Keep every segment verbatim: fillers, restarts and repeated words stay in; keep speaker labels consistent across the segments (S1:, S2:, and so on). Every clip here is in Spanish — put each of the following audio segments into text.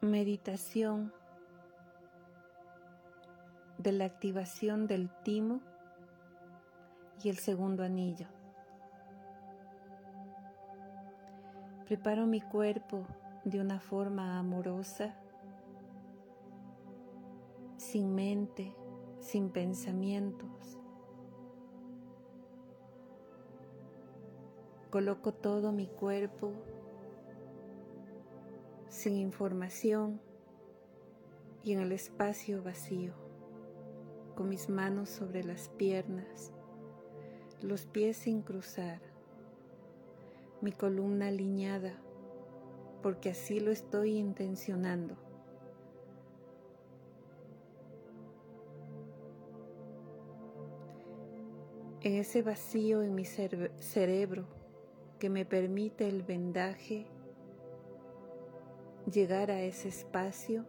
S1: Meditación de la activación del timo y el segundo anillo. Preparo mi cuerpo de una forma amorosa, sin mente, sin pensamientos. Coloco todo mi cuerpo sin información y en el espacio vacío, con mis manos sobre las piernas, los pies sin cruzar, mi columna alineada, porque así lo estoy intencionando. En ese vacío en mi cere- cerebro que me permite el vendaje, llegar a ese espacio,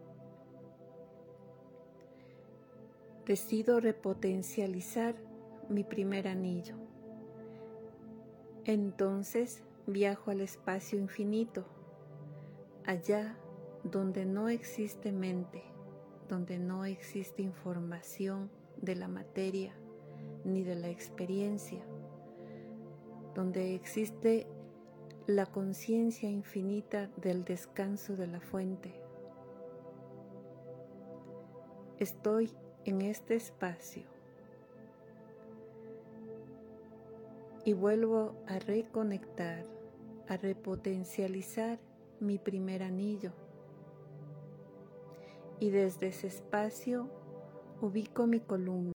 S1: decido repotencializar mi primer anillo. Entonces viajo al espacio infinito, allá donde no existe mente, donde no existe información de la materia ni de la experiencia, donde existe la conciencia infinita del descanso de la fuente. Estoy en este espacio y vuelvo a reconectar, a repotencializar mi primer anillo. Y desde ese espacio ubico mi columna.